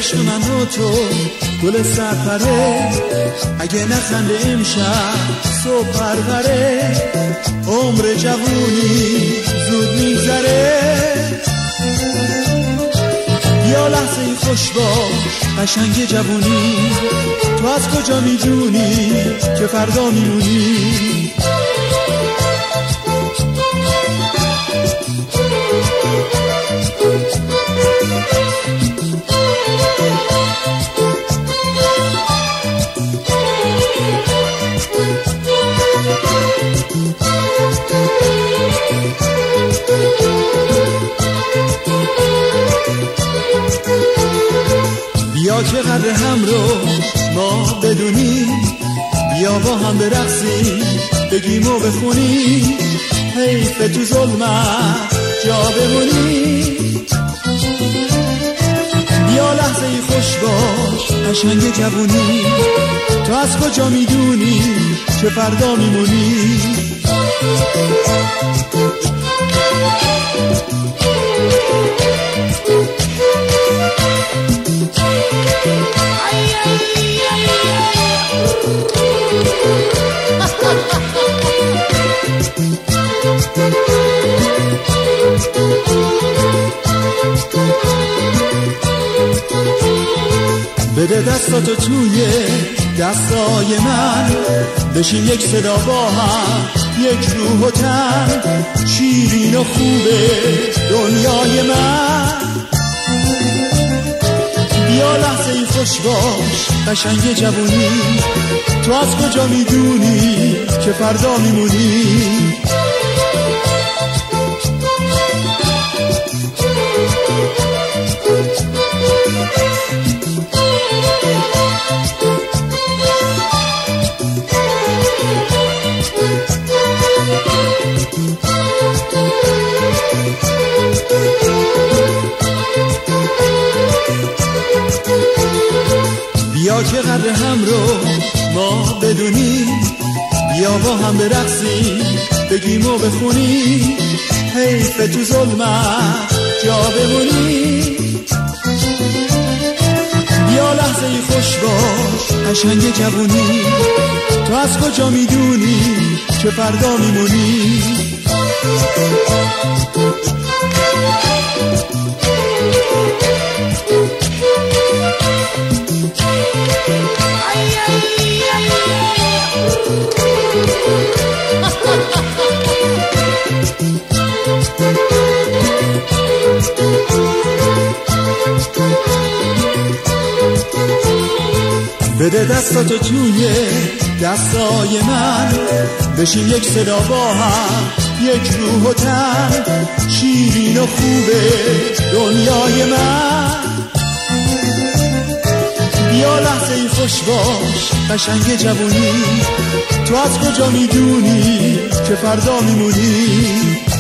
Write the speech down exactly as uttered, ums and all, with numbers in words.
عشق من و تو گل سرپره، اگه نخنده امشب صبح پروره، عمر جوونی زود میگذره. بیا لحظه ای خوش باش قشنگ جوونی، تو از کجا میدونی که فردا میمونی؟ بیا که قدر هم رو ما بدونیم، بیا با هم برقصیم بگیم و بخونیم، حیف تو ظلمت جا بمونیم. بیا لحظه ای خوش باش قشنگ جوونی، تو از کجا میدونی که فردا میمونی؟ بده دستاتو توی دستای من، بشین یک صدا با هم یک روح و تن، شیرین و خوبه دنیای من. بیا لحظه ای خوش باش قشنگ جوونی، تو از کجا میدونی که فردا میمونی؟ بیا که قدر هم رو ما بدونیم، بیا با هم برقصیم بگیم و بخونیم، حیف تو ظلمت جا بمونیم. بیا لحظه ای خوش باش قشنگ جوونی، تو از کجا میدونی که فردا میمونی؟ بده دستاتو توی دستای من، بشین یک صدا با هم یک روح و تن، شیرین و خوبه دنیای من. بیا لحظه ای خوش باش قشنگ جوونی، تو از کجا میدونی که فردا میمونی؟